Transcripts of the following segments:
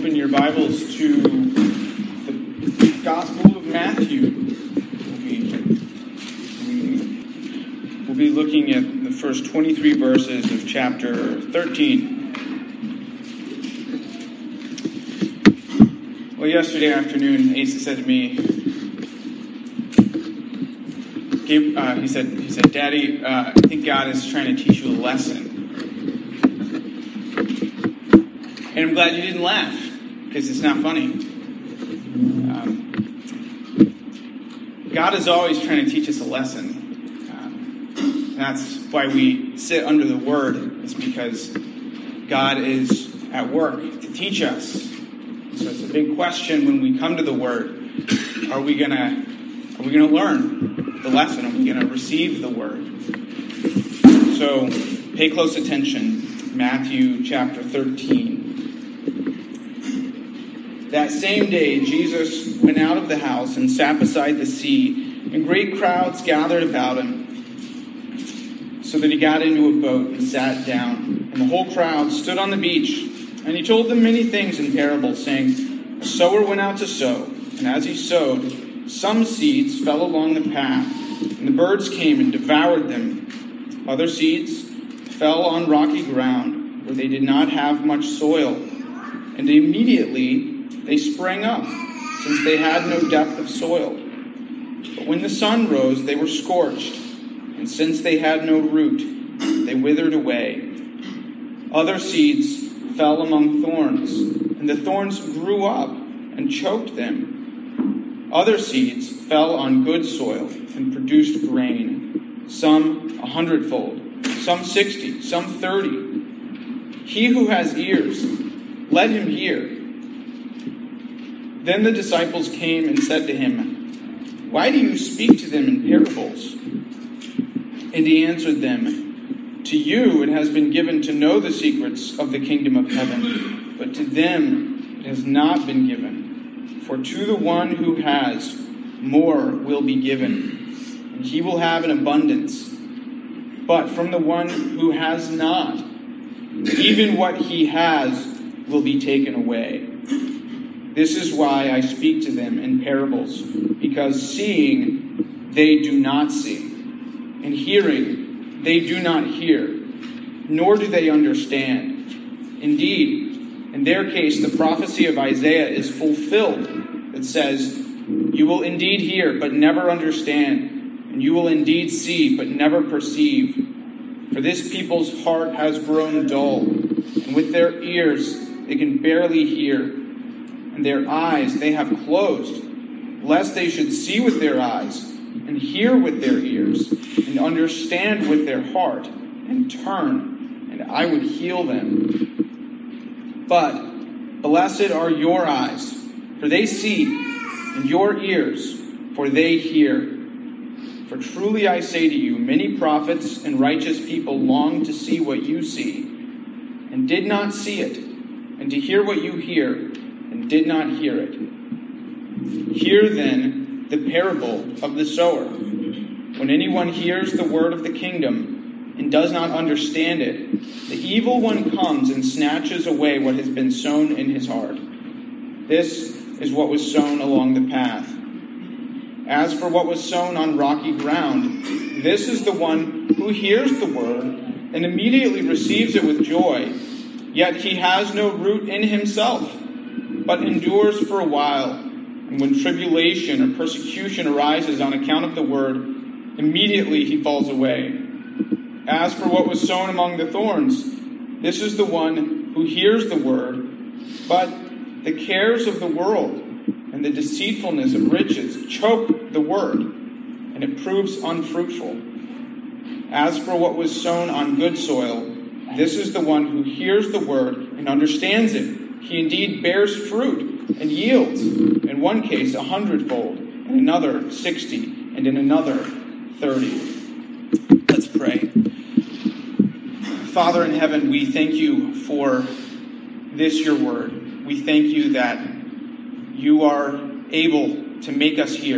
open your Bibles to the Gospel of Matthew. We'll be looking at the first 23 verses of chapter 13. Well, yesterday afternoon, Asa said to me, he said, "Daddy, I think God is trying to teach you a lesson." And I'm glad you didn't laugh, because it's not funny. God is always trying to teach us a lesson. That's why we sit under the Word. It's because God is at work to teach us. So it's a big question when we come to the Word. Are we gonna learn the lesson? Are we gonna receive the Word? So pay close attention. Matthew chapter 13. That same day, Jesus went out of the house and sat beside the sea, and great crowds gathered about him, so that he got into a boat and sat down. And the whole crowd stood on the beach, and he told them many things in parables, saying, "A sower went out to sow, and as he sowed, some seeds fell along the path, and the birds came and devoured them. Other seeds fell on rocky ground, where they did not have much soil, and immediately they sprang up, since they had no depth of soil. But when the sun rose, they were scorched, and since they had no root, they withered away. Other seeds fell among thorns, and the thorns grew up and choked them. Other seeds fell on good soil and produced grain, some 100-fold, some 60, some 30. He who has ears, let him hear." Then the disciples came and said to him, "Why do you speak to them in parables?" And he answered them, "To you it has been given to know the secrets of the kingdom of heaven, but to them it has not been given. For to the one who has, more will be given, and he will have an abundance. But from the one who has not, even what he has will be taken away. This is why I speak to them in parables, because seeing they do not see, and hearing they do not hear, nor do they understand. Indeed, in their case, the prophecy of Isaiah is fulfilled. It says, 'You will indeed hear, but never understand, and you will indeed see, but never perceive. For this people's heart has grown dull, and with their ears they can barely hear, and their eyes they have closed, lest they should see with their eyes, and hear with their ears, and understand with their heart, and turn, and I would heal them. But blessed are your eyes, for they see, and your ears, for they hear. For truly I say to you, many prophets and righteous people longed to see what you see, and did not see it, and to hear what you hear, and did not hear it. Hear then the parable of the sower. When anyone hears the word of the kingdom and does not understand it, the evil one comes and snatches away what has been sown in his heart. This is what was sown along the path. As for what was sown on rocky ground, this is the one who hears the word and immediately receives it with joy, yet he has no root in himself, but endures for a while. And when tribulation or persecution arises on account of the word, immediately he falls away. As for what was sown among the thorns, this is the one who hears the word, but the cares of the world and the deceitfulness of riches choke the word, and it proves unfruitful. As for what was sown on good soil, this is the one who hears the word and understands it. He indeed bears fruit and yields, in one case 100-fold, in another 60, and in another 30. Let's pray. Father in heaven, we thank you for this, your word. We thank you that you are able to make us hear.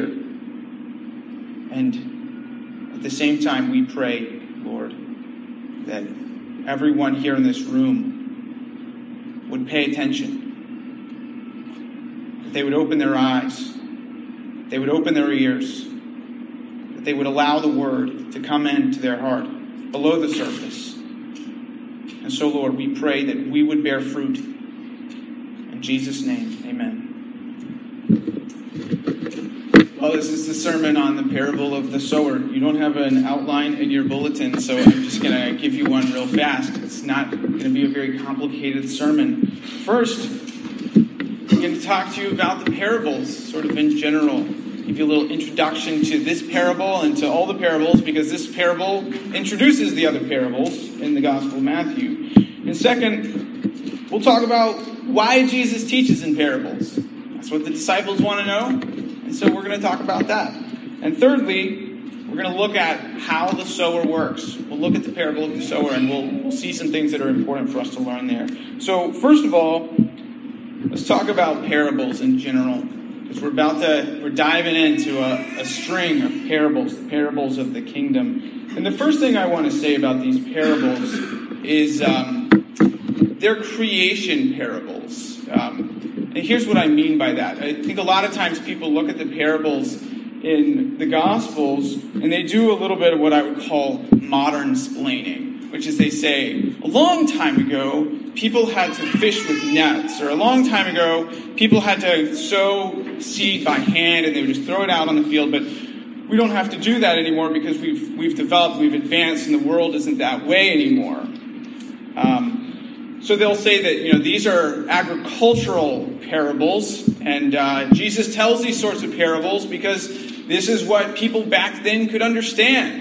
And at the same time, we pray, Lord, that everyone here in this room would pay attention they would open their eyes, they would open their ears, that they would allow the word to come into their heart below the surface. And so, Lord, we pray that we would bear fruit. In Jesus' name, amen. Well, this is the sermon on the parable of the sower. You don't have an outline in your bulletin, so I'm just going to give you one real fast. It's not going to be a very complicated sermon. First, I'm going to talk to you about the parables, sort of in general. Give you a little introduction to this parable and to all the parables, because this parable introduces the other parables in the Gospel of Matthew. And second, we'll talk about why Jesus teaches in parables. That's what the disciples want to know. And so we're going to talk about that. And thirdly, we're going to look at how the sower works. We'll look at the parable of the sower, and we'll see some things that are important for us to learn there. So first of all, let's talk about parables in general. Because we're diving into a string of parables, the parables of the kingdom. And the first thing I want to say about these parables is they're creation parables. And here's what I mean by that. I think a lot of times people look at the parables in the Gospels and they do a little bit of what I would call modern splaining, which is they say, a long time ago, people had to fish with nets, or a long time ago, people had to sow seed by hand and they would just throw it out on the field, but we don't have to do that anymore because we've developed, we've advanced, and the world isn't that way anymore. So they'll say that, these are agricultural parables, and Jesus tells these sorts of parables because this is what people back then could understand.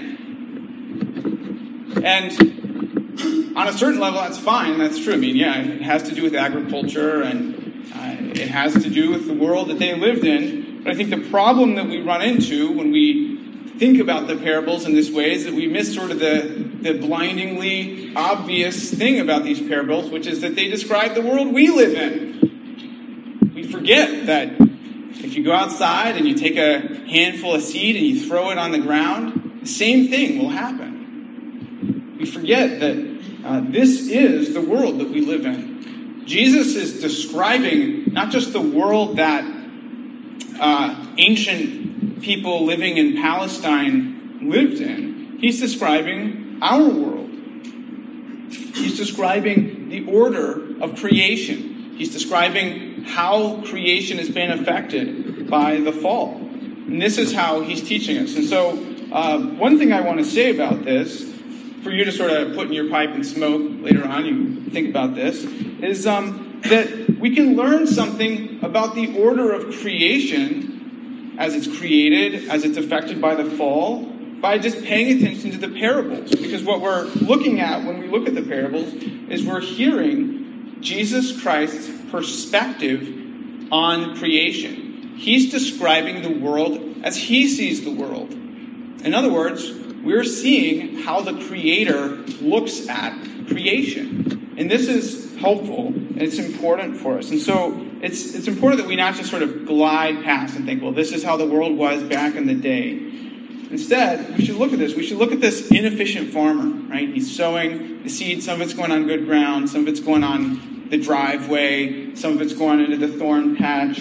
And on a certain level, that's fine. That's true. It has to do with agriculture, and it has to do with the world that they lived in. But I think the problem that we run into when we think about the parables in this way is that we miss sort of the blindingly obvious thing about these parables, which is that they describe the world we live in. We forget that if you go outside and you take a handful of seed and you throw it on the ground, the same thing will happen. We forget that this is the world that we live in. Jesus is describing not just the world that ancient people living in Palestine lived in. He's describing our world. He's describing the order of creation. He's describing how creation has been affected by the fall. And this is how he's teaching us. And so one thing I want to say about this, for you to sort of put in your pipe and smoke later on, you think about this, is that we can learn something about the order of creation as it's created, as it's affected by the fall, by just paying attention to the parables. Because what we're looking at when we look at the parables is we're hearing Jesus Christ's perspective on creation. He's describing the world as he sees the world. In other words, we're seeing how the Creator looks at creation. And this is helpful, and it's important for us. And so it's important that we not just sort of glide past and think, well, this is how the world was back in the day. Instead, we should look at this. We should look at this inefficient farmer, right? He's sowing the seed. Some of it's going on good ground. Some of it's going on the driveway. Some of it's going into the thorn patch.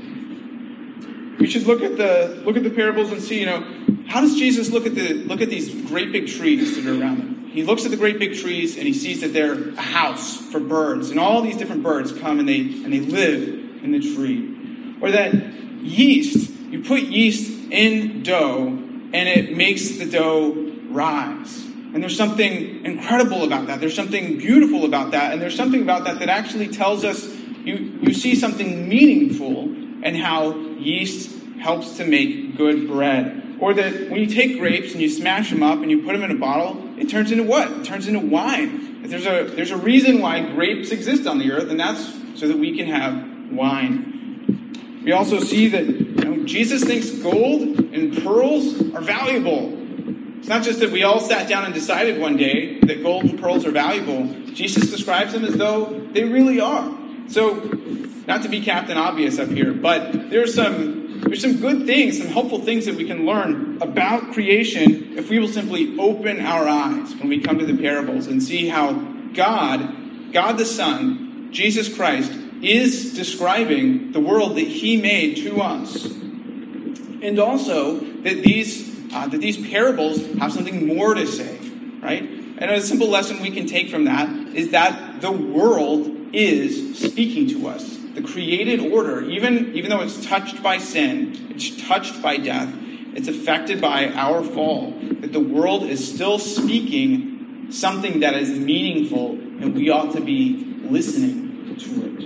We should look at the parables and see, how does Jesus look at these great big trees that are around him? He looks at the great big trees and he sees that they're a house for birds, and all these different birds come and they live in the tree. Or that yeast, you put yeast in dough and it makes the dough rise. And there's something incredible about that. There's something beautiful about that. And there's something about that actually tells us you see something meaningful in how yeast helps to make good bread. Or that when you take grapes and you smash them up and you put them in a bottle, it turns into what? It turns into wine. There's a reason why grapes exist on the earth, and that's so that we can have wine. We also see that Jesus thinks gold and pearls are valuable. It's not just that we all sat down and decided one day that gold and pearls are valuable. Jesus describes them as though they really are. So, not to be Captain Obvious up here, but there's some good things, some helpful things that we can learn about creation if we will simply open our eyes when we come to the parables and see how God the Son, Jesus Christ, is describing the world that he made to us. And also that these parables have something more to say, right? And a simple lesson we can take from that is that the world is speaking to us. The created order, even though it's touched by sin, it's touched by death, it's affected by our fall, that the world is still speaking something that is meaningful, and we ought to be listening to it.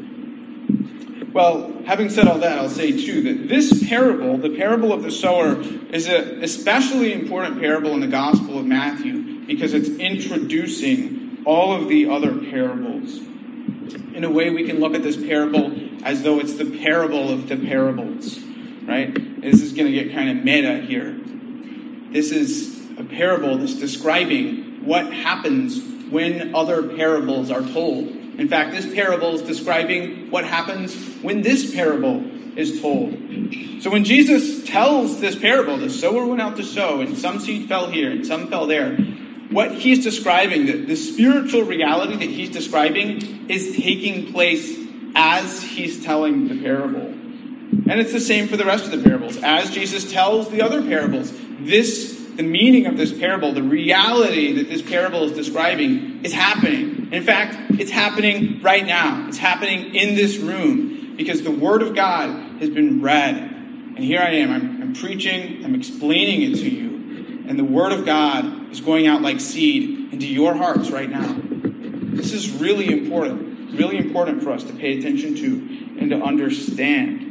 Well, having said all that, I'll say too that this parable, the parable of the sower, is an especially important parable in the Gospel of Matthew because it's introducing all of the other parables. In a way, we can look at this parable as though it's the parable of the parables, right? This is going to get kind of meta here. This is a parable that's describing what happens when other parables are told. In fact, this parable is describing what happens when this parable is told. So when Jesus tells this parable, the sower went out to sow, and some seed fell here, and some fell there, what he's describing, the spiritual reality that he's describing, is taking place as he's telling the parable. And it's the same for the rest of the parables. As Jesus tells the other parables, the meaning of this parable, the reality that this parable is describing, is happening. In fact, it's happening right now. It's happening in this room because the Word of God has been read. And here I am. I'm preaching. I'm explaining it to you. And the Word of God is going out like seed into your hearts right now. This is really important for us to pay attention to and to understand.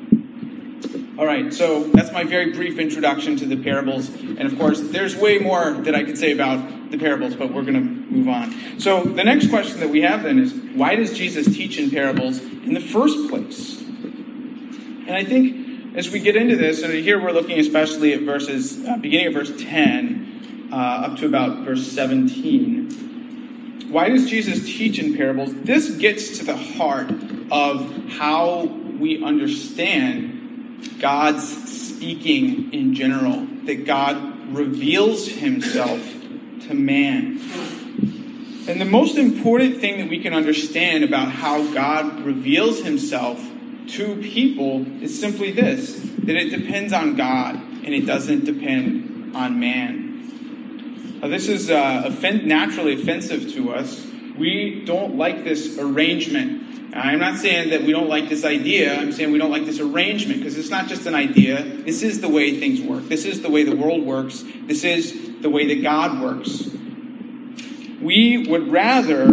All right, so that's my very brief introduction to the parables. And of course, there's way more that I could say about the parables, but we're going to move on. So the next question that we have then is, why does Jesus teach in parables in the first place? And I think as we get into this, and here we're looking especially at beginning of verse 10 up to about verse 17. Why does Jesus teach in parables? This gets to the heart of how we understand God's speaking in general, that God reveals himself to man. And the most important thing that we can understand about how God reveals himself to people is simply this, that it depends on God and it doesn't depend on man. Now, this is naturally offensive to us. We don't like this arrangement. I'm not saying that we don't like this idea. I'm saying we don't like this arrangement because it's not just an idea. This is the way things work. This is the way the world works. This is the way that God works. We would rather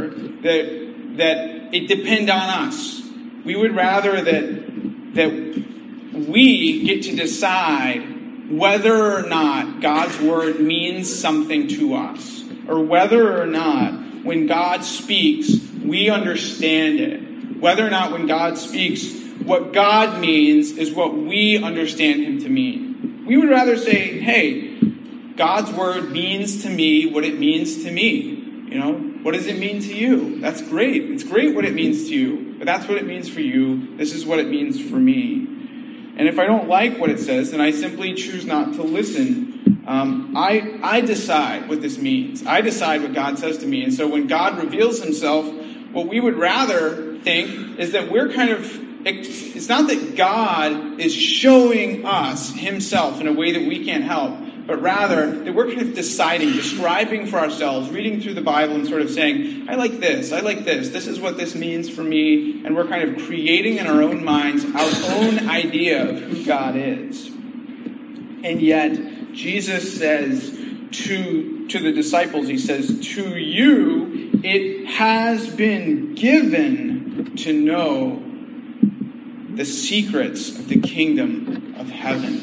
that it depend on us. We would rather that we get to decide whether or not God's word means something to us, or whether or not when God speaks, we understand it. Whether or not when God speaks, what God means is what we understand him to mean. We would rather say, hey, God's word means to me what it means to me. What does it mean to you? That's great. It's great what it means to you, but that's what it means for you. This is what it means for me. And if I don't like what it says, then I simply choose not to listen. I decide what this means. I decide what God says to me. And so when God reveals himself, what we would rather think is that it's not that God is showing us himself in a way that we can't help, but rather that we're kind of describing for ourselves, reading through the Bible and sort of saying, I like this, this is what this means for me, and we're kind of creating in our own minds our own idea of who God is. And yet, Jesus says to the disciples, he says, to you it has been given to know the secrets of the kingdom of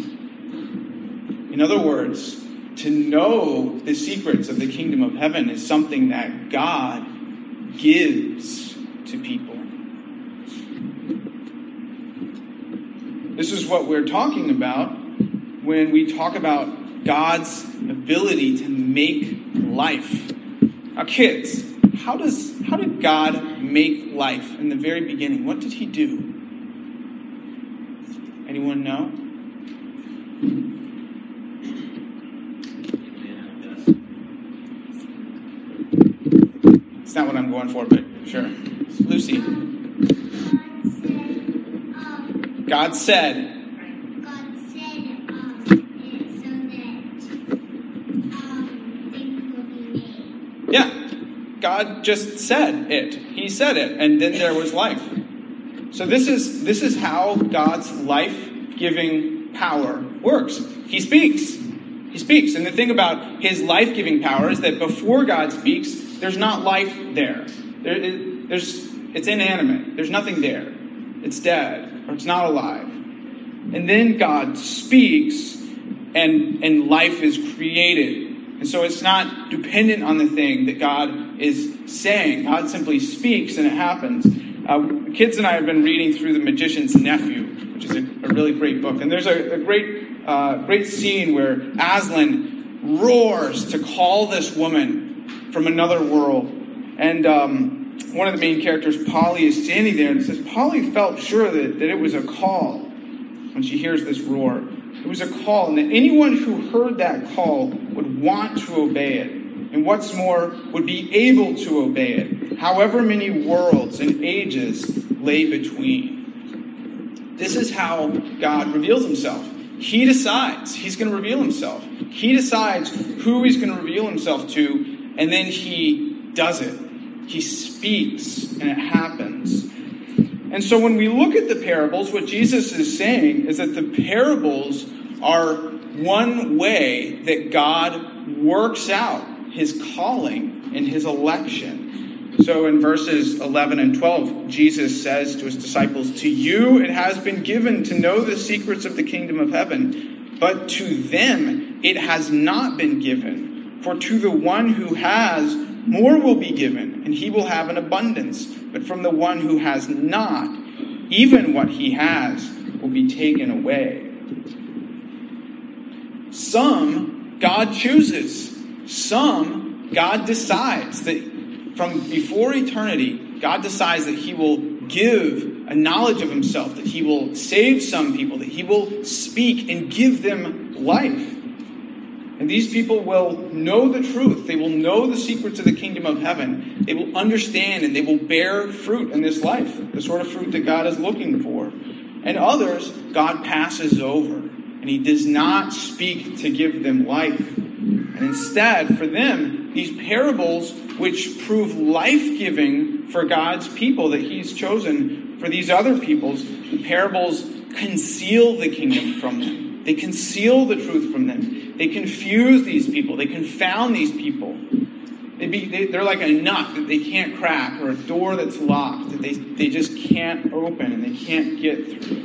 heaven. In other words, to know the secrets of the kingdom of heaven is something that God gives to people. This is what we're talking about when we talk about God's ability to make life. Now, kids, how did God make life in the very beginning? What did he do? Anyone know? It's not what I'm going for, but sure. Lucy. God said. God said it so that things will be made. Yeah. God just said it. He said it, and then there was life. So this is how God's life-giving power works. He speaks. He speaks. And the thing about his life-giving power is that before God speaks, there's not life there. It's inanimate. There's nothing there. It's dead, or it's not alive. And then God speaks, and life is created. And so it's not dependent on the thing that God is saying. God simply speaks, and it happens. Kids and I have been reading through The Magician's Nephew, which is a really great book. And there's a great scene where Aslan roars to call this woman from another world. And one of the main characters, Polly, is standing there and says, Polly felt sure that it was a call when she hears this roar. It was a call, and that anyone who heard that call would want to obey it. And what's more, would be able to obey it, however many worlds and ages lay between. This is how God reveals himself. He decides he's going to reveal himself. He decides who he's going to reveal himself to, and then he does it. He speaks, and it happens. And so when we look at the parables, what Jesus is saying is that the parables are one way that God works out his calling and his election. So in verses 11 and 12, Jesus says to his disciples, "To you it has been given to know the secrets of the kingdom of heaven, but to them it has not been given. For to the one who has, more will be given, and he will have an abundance. But from the one who has not, even what he has will be taken away." Some God chooses. Some God decides that from before eternity, God decides that he will give a knowledge of himself, that he will save some people, that he will speak and give them life. And these people will know the truth. They will know the secrets of the kingdom of heaven. They will understand, and they will bear fruit in this life, the sort of fruit that God is looking for. And others, God passes over, and he does not speak to give them life. And instead, for them, these parables, which prove life-giving for God's people that he's chosen for these other peoples, the parables conceal the kingdom from them. They conceal the truth from them. They confuse these people. They confound these people. They're like a nut that they can't crack, or a door that's locked that they just can't open and they can't get through.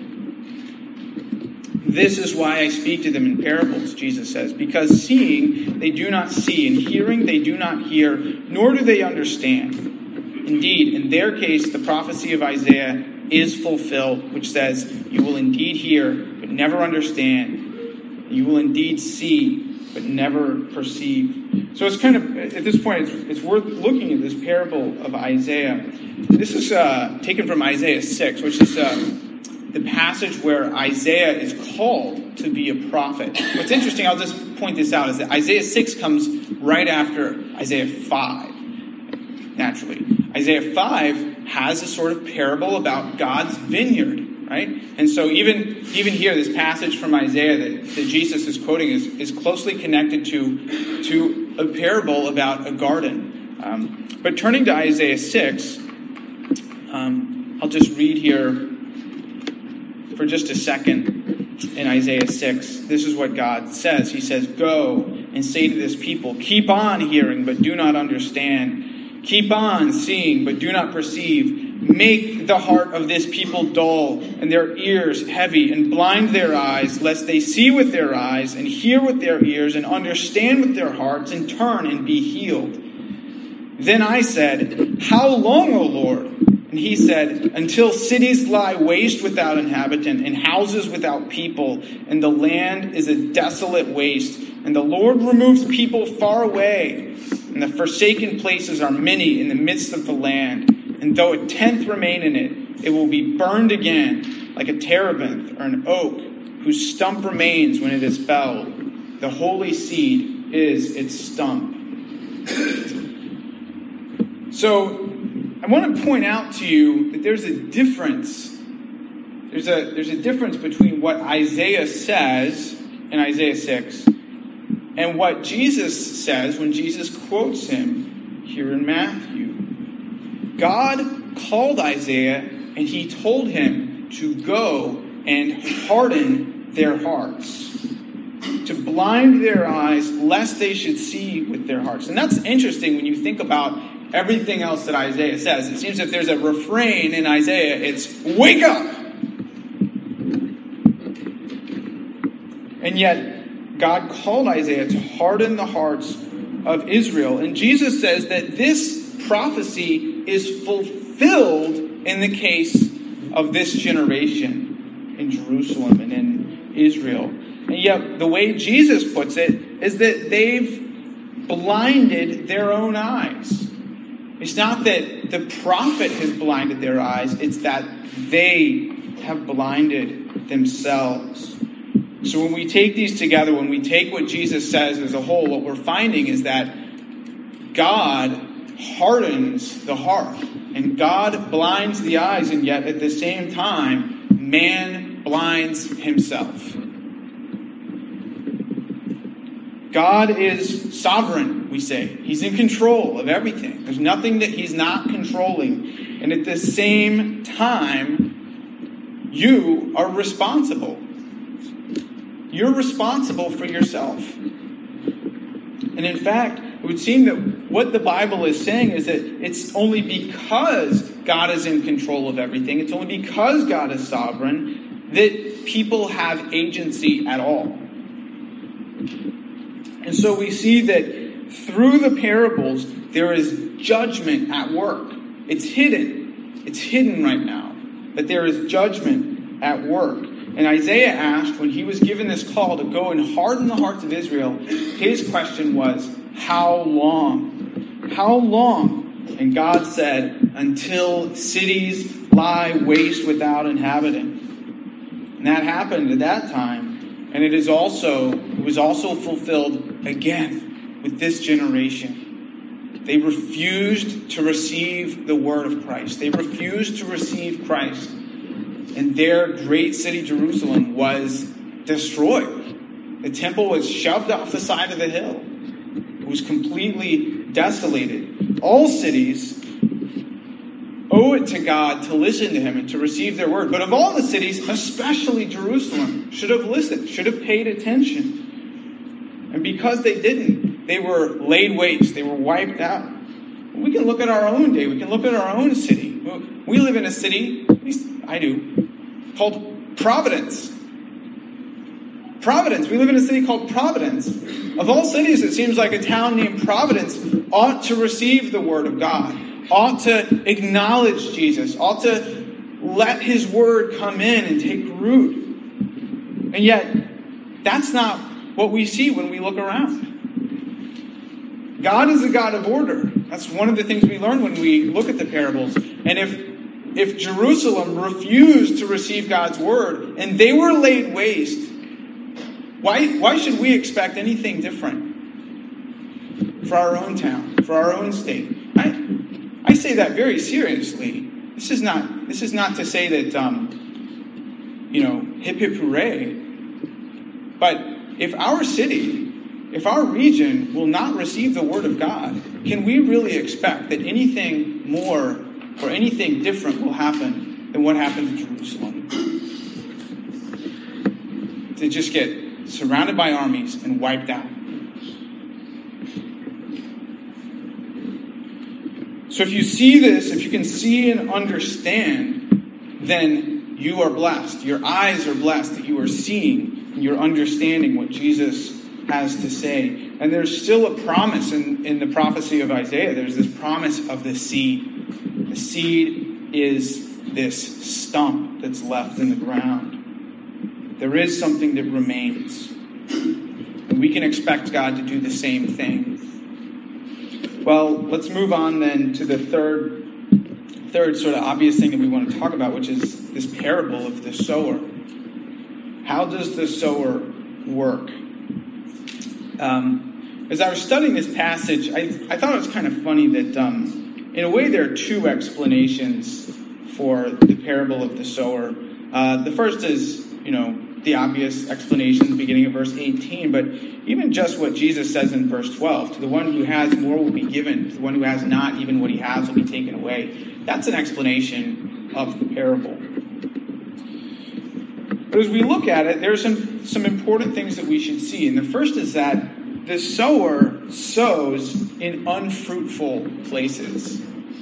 This is why I speak to them in parables, Jesus says, because seeing they do not see, and hearing they do not hear, nor do they understand. Indeed, in their case, the prophecy of Isaiah is fulfilled, which says, "You will indeed hear, but never understand. You will indeed see, but never perceive." So it's kind of, at this point, it's worth looking at this parable of Isaiah. This is taken from Isaiah 6, which is the passage where Isaiah is called to be a prophet. What's interesting, I'll just point this out, is that Isaiah 6 comes right after Isaiah 5, naturally. Isaiah 5 has a sort of parable about God's vineyard, right? And so even here, this passage from Isaiah that Jesus is quoting is closely connected to a parable about a garden. But turning to Isaiah 6, I'll just read here for just a second in Isaiah 6. This is what God says. He says, "Go and say to this people, keep on hearing, but do not understand. Keep on seeing, but do not perceive. Make the heart of this people dull, and their ears heavy, and blind their eyes, lest they see with their eyes, and hear with their ears, and understand with their hearts, and turn and be healed." Then I said, "How long, O Lord?" And he said, "Until cities lie waste without inhabitant, and houses without people, and the land is a desolate waste, and the Lord removes people far away, and the forsaken places are many in the midst of the land. And though a tenth remain in it, it will be burned again, like a terebinth or an oak, whose stump remains when it is felled. The holy seed is its stump." So I want to point out to you that there's a difference there's a difference between what Isaiah says in Isaiah 6 and what Jesus says when Jesus quotes him here in Matthew. God called Isaiah and he told him to go and harden their hearts, to blind their eyes lest they should see with their hearts. And that's interesting when you think about everything else that Isaiah says. It seems if there's a refrain in Isaiah, it's wake up! And yet, God called Isaiah to harden the hearts of Israel. And Jesus says that this prophecy is fulfilled in the case of this generation in Jerusalem and in Israel. And yet, the way Jesus puts it is that they've blinded their own eyes. It's not that the prophet has blinded their eyes, it's that they have blinded themselves. So when we take these together, when we take what Jesus says as a whole, what we're finding is that God hardens the heart and God blinds the eyes, and yet at the same time, man blinds himself. God is sovereign, we say. He's in control of everything. There's nothing that he's not controlling. And at the same time, you are responsible. You're responsible for yourself. And in fact, it would seem that what the Bible is saying is that it's only because God is in control of everything, it's only because God is sovereign, that people have agency at all. And so we see that through the parables, there is judgment at work. It's hidden. It's hidden right now. That there is judgment at work. And Isaiah asked, when he was given this call to go and harden the hearts of Israel, his question was, how long? How long? And God said, until cities lie waste without inhabitant. And that happened at that time. And it was also fulfilled again with this generation. They refused to receive the word of Christ. They refused to receive Christ. And their great city, Jerusalem, was destroyed. The temple was shoved off the side of the hill. It was completely desolated. All cities owe it to God to listen to him and to receive their word. But of all the cities, especially Jerusalem, should have listened, should have paid attention. And because they didn't, they were laid waste. They were wiped out. We can look at our own day. We can look at our own city. We live in a city, at least I do, called Providence. Providence. We live in a city called Providence. Of all cities, it seems like a town named Providence ought to receive the word of God, ought to acknowledge Jesus, ought to let his word come in and take root. And yet, that's not what we see when we look around. God is a God of order. That's one of the things we learn when we look at the parables. And if Jerusalem refused to receive God's word and they were laid waste, why should we expect anything different for our own town, for our own state? I say that very seriously. This is not to say that hip hip hooray. But if our city, if our region will not receive the word of God, can we really expect that anything more or anything different will happen than what happened to Jerusalem? To just get surrounded by armies and wiped out. So if you see this, if you can see and understand, then you are blessed. Your eyes are blessed that you are seeing and you're understanding what Jesus has to say. And there's still a promise in the prophecy of Isaiah. There's this promise of the seed. The seed is this stump that's left in the ground. There is something that remains. And we can expect God to do the same thing. Well, let's move on then to the third sort of obvious thing that we want to talk about, which is this parable of the sower. How does the sower work? As I was studying this passage, I thought it was kind of funny that in a way there are two explanations for the parable of the sower. The first is, the obvious explanation at the beginning of verse 18, but even just what Jesus says in verse 12, to the one who has more will be given, to the one who has not, even what he has will be taken away. That's an explanation of the parable. But as we look at it, there are some important things that we should see. And the first is that the sower sows in unfruitful places.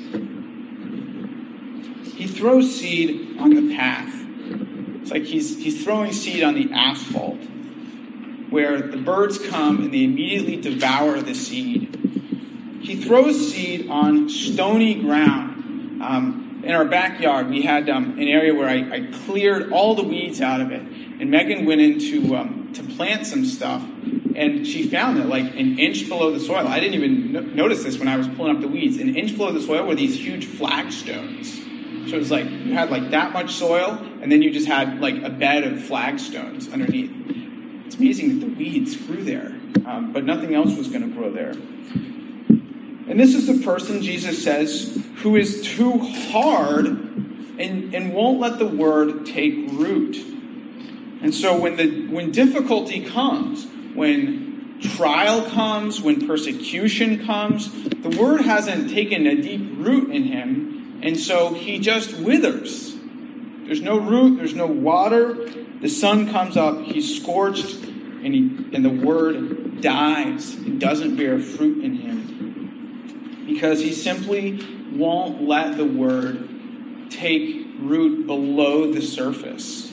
He throws seed on the path. It's like he's throwing seed on the asphalt, where the birds come and they immediately devour the seed. He throws seed on stony ground. In our backyard, we had an area where I cleared all the weeds out of it. And Megan went in to plant some stuff, and she found that like an inch below the soil. I didn't even notice this when I was pulling up the weeds. An inch below the soil were these huge flagstones. So it was like you had like that much soil, and then you just had like a bed of flagstones underneath. It's amazing that the weeds grew there, but nothing else was going to grow there. And this is the person, Jesus says, who is too hard and won't let the word take root. And so when difficulty comes, when trial comes, when persecution comes, the word hasn't taken a deep root in him. And so he just withers. There's no root, there's no water. The sun comes up, he's scorched, and the word dies. It doesn't bear fruit in him. Because he simply won't let the word take root below the surface.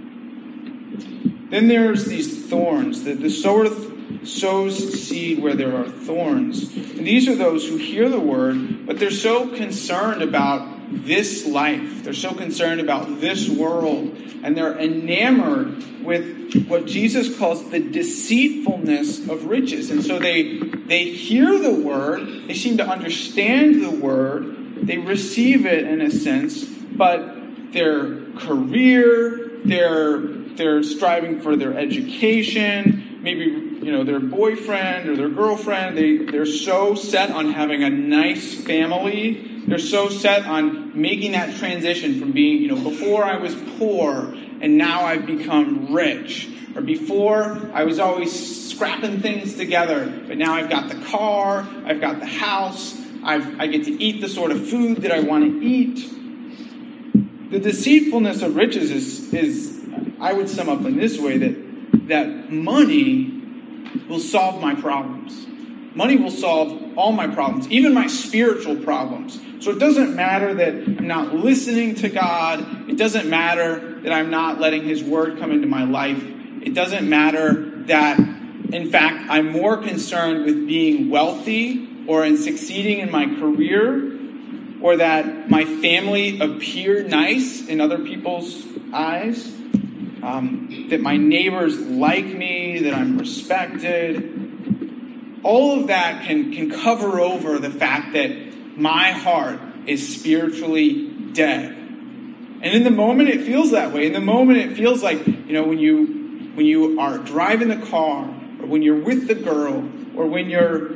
Then there's these thorns. The sower sows seed where there are thorns. And these are those who hear the word, but they're so concerned about this life. They're so concerned about this world. And they're enamored with what Jesus calls the deceitfulness of riches. And so they hear the word. They seem to understand the word. They receive it in a sense. But their career, they're striving for their education, maybe their boyfriend or their girlfriend, they're so set on having a nice family. They're so set on making that transition from being, before I was poor and now I've become rich. Or before I was always scrapping things together, but now I've got the car, I've got the house, I get to eat the sort of food that I want to eat. The deceitfulness of riches is I would sum up in this way, that money will solve my problems. Money will solve all my problems, even my spiritual problems. So it doesn't matter that I'm not listening to God. It doesn't matter that I'm not letting his word come into my life. It doesn't matter that, in fact, I'm more concerned with being wealthy or in succeeding in my career, or that my family appear nice in other people's eyes, that my neighbors like me, that I'm respected. All of that can cover over the fact that my heart is spiritually dead. And in the moment it feels that way. In the moment it feels like, when you are driving the car, or when you're with the girl, or when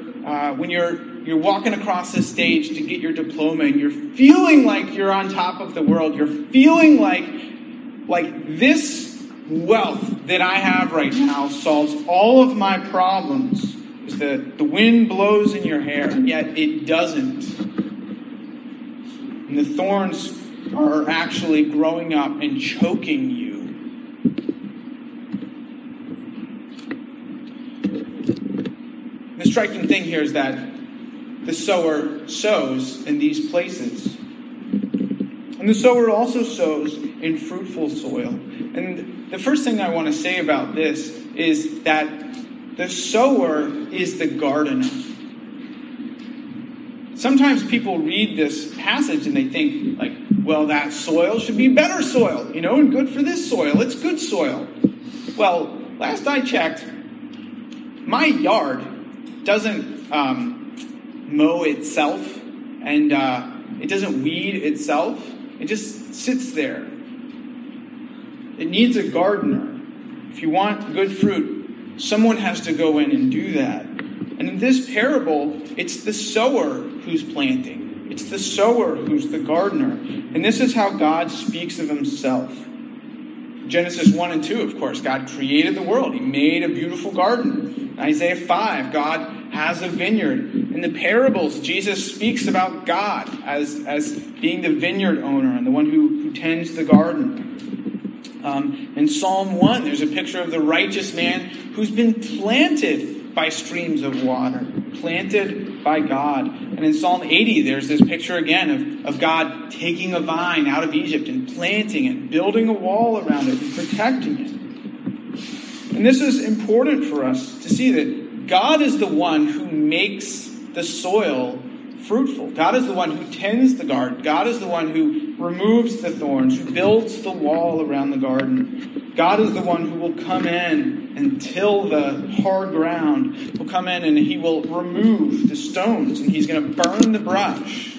you're walking across the stage to get your diploma, and you're feeling like you're on top of the world. You're feeling like this wealth that I have right now solves all of my problems. Is that the wind blows in your hair, and yet it doesn't. And the thorns are actually growing up and choking you. The striking thing here is that the sower sows in these places. And the sower also sows in fruitful soil. And the first thing I want to say about this is that the sower is the gardener. Sometimes people read this passage and they think, well, that soil should be better soil, and good for this soil. It's good soil. Well, last I checked, my yard doesn't mow itself, and it doesn't weed itself. It just sits there. It needs a gardener. If you want good fruit, someone has to go in and do that. And in this parable, it's the sower who's planting. It's the sower who's the gardener. And this is how God speaks of himself. Genesis 1 and 2, of course, God created the world. He made a beautiful garden. In Isaiah 5, God has a vineyard. In the parables, Jesus speaks about God as being the vineyard owner and the one who tends the garden. In Psalm 1, there's a picture of the righteous man who's been planted by streams of water, planted by God. And in Psalm 80, there's this picture again of God taking a vine out of Egypt and planting it, building a wall around it and protecting it. And this is important for us to see that God is the one who makes the soil fruitful. God is the one who tends the garden. God is the one who removes the thorns, who builds the wall around the garden. God is the one who will come in and till the hard ground. He'll come in and he will remove the stones, and he's going to burn the brush.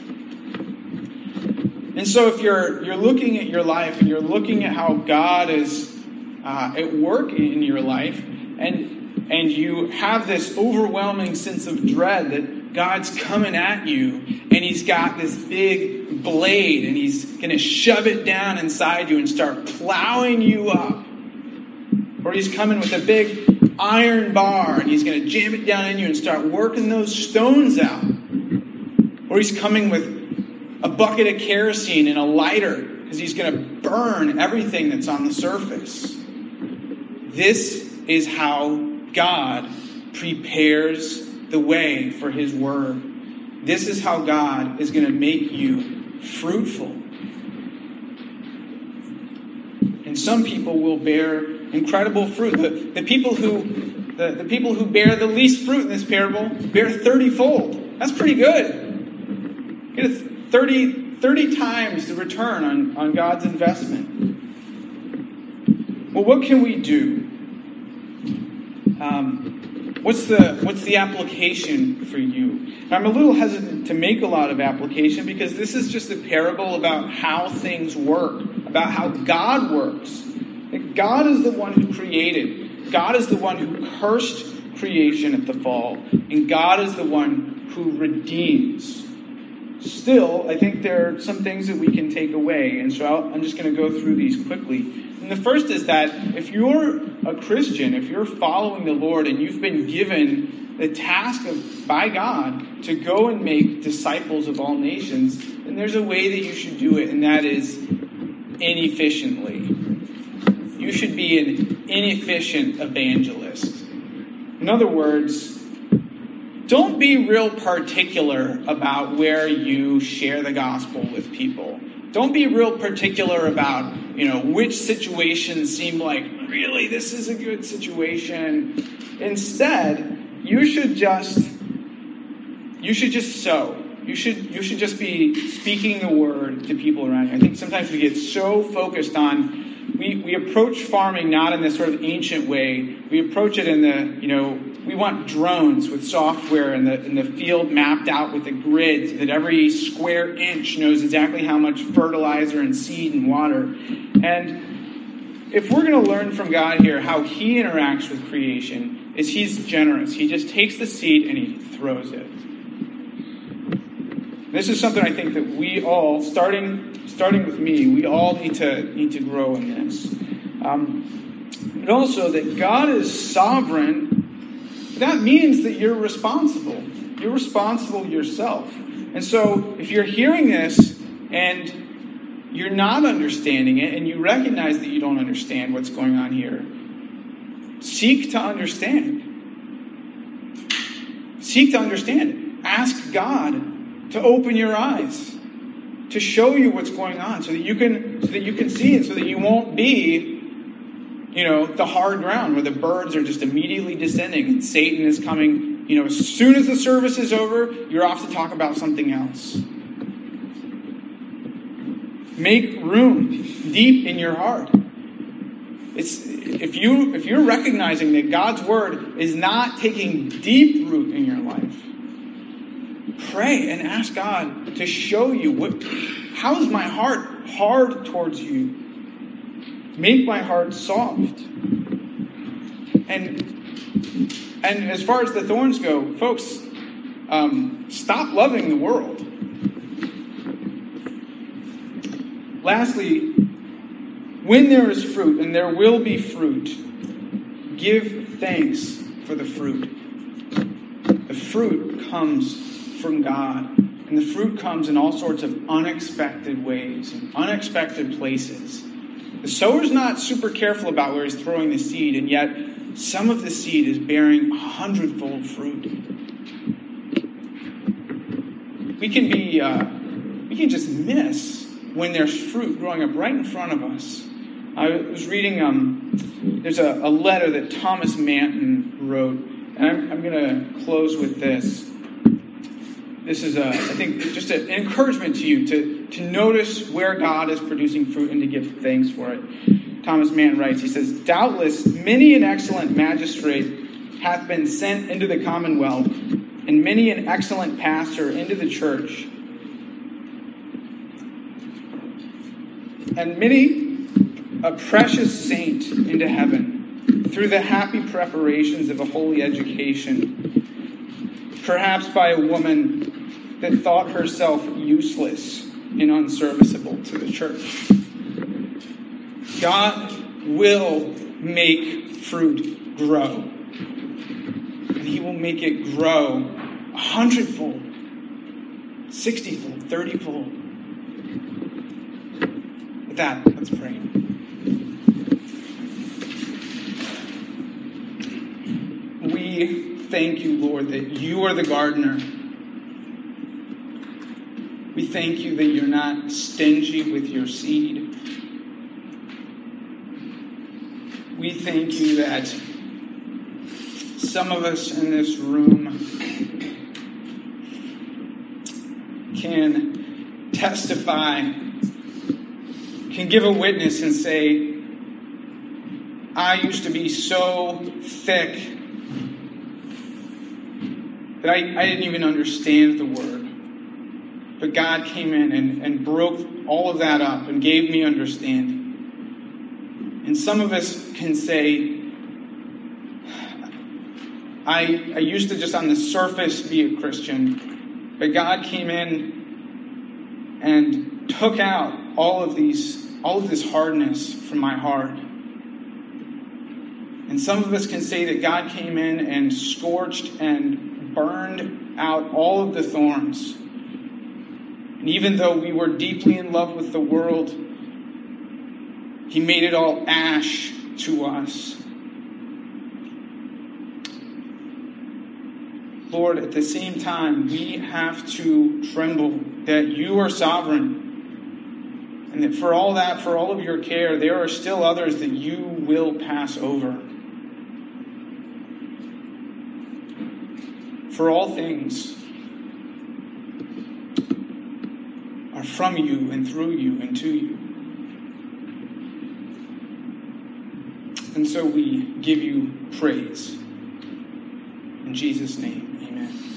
And so if you're looking at your life and you're looking at how God is at work in your life, and you have this overwhelming sense of dread that God's coming at you and he's got this big blade and he's going to shove it down inside you and start plowing you up. Or he's coming with a big iron bar and he's going to jam it down in you and start working those stones out. Or he's coming with a bucket of kerosene and a lighter because he's going to burn everything that's on the surface. This is how God prepares the way for his word. This is how God is going to make you fruitful. And some people will bear incredible fruit. The people who bear the least fruit in this parable bear 30-fold. That's pretty good. Get a 30 times the return on God's investment. Well, what can we do? What's the application for you? I'm a little hesitant to make a lot of application because this is just a parable about how things work, about how God works. That God is the one who created. God is the one who cursed creation at the fall. And God is the one who redeems. Still, I think there are some things that we can take away. And so I'm just going to go through these quickly. And the first is that if you're a Christian, if you're following the Lord and you've been given the task by God to go and make disciples of all nations, then there's a way that you should do it, and that is inefficiently. You should be an inefficient evangelist. In other words, don't be real particular about where you share the gospel with people. Don't be real particular about, which situations seem like, really, this is a good situation. Instead, you should just sow. You should just be speaking the word to people around you. I think sometimes we get so focused on, we approach farming not in this sort of ancient way. We approach it in the, we want drones with software in the field mapped out with a grid so that every square inch knows exactly how much fertilizer and seed and water. And if we're going to learn from God here how he interacts with creation, is he's generous. He just takes the seed and he throws it. This is something I think that we all, starting with me, we all need to grow in this. But also that God is sovereign. That means that you're responsible. You're responsible yourself. And so if you're hearing this and you're not understanding it and you recognize that you don't understand what's going on here, seek to understand. Seek to understand. Ask God to open your eyes, to show you what's going on so that you can see it, so that you won't be the hard ground where the birds are just immediately descending and Satan is coming, as soon as the service is over, you're off to talk about something else. Make room deep in your heart. If you're recognizing that God's word is not taking deep root in your life, pray and ask God to show you how is my heart hard towards you? Make my heart soft. And as far as the thorns go, folks, stop loving the world. Lastly, When there is fruit, and there will be fruit, give thanks for the fruit. The fruit comes from God. And the fruit comes in all sorts of unexpected ways, and unexpected places. The sower's not super careful about where he's throwing the seed, and yet some of the seed is bearing 100-fold fruit. We can just miss when there's fruit growing up right in front of us. I was reading, there's a letter that Thomas Manton wrote, and I'm going to close with this. This is, I think, just an encouragement to you to notice where God is producing fruit and to give thanks for it. Thomas Mann writes, he says, "Doubtless many an excellent magistrate hath been sent into the commonwealth, and many an excellent pastor into the church, and many a precious saint into heaven, through the happy preparations of a holy education, perhaps by a woman that thought herself useless and unserviceable to the church." God will make fruit grow. And he will make it grow 100-fold, 60-fold, 30-fold. With that, let's pray. We thank you, Lord, that you are the gardener. We thank you that you're not stingy with your seed. We thank you that some of us in this room can testify, can give a witness and say, I used to be so thick that I didn't even understand the word. But God came in and broke all of that up and gave me understanding. And some of us can say, I used to just on the surface be a Christian, but God came in and took out all of this hardness from my heart. And some of us can say that God came in and scorched and burned out all of the thorns. And even though we were deeply in love with the world, he made it all ash to us. Lord, at the same time, we have to tremble that you are sovereign. And that for all of your care, there are still others that you will pass over. For all things are from you and through you and to you. And so we give you praise. In Jesus' name, amen.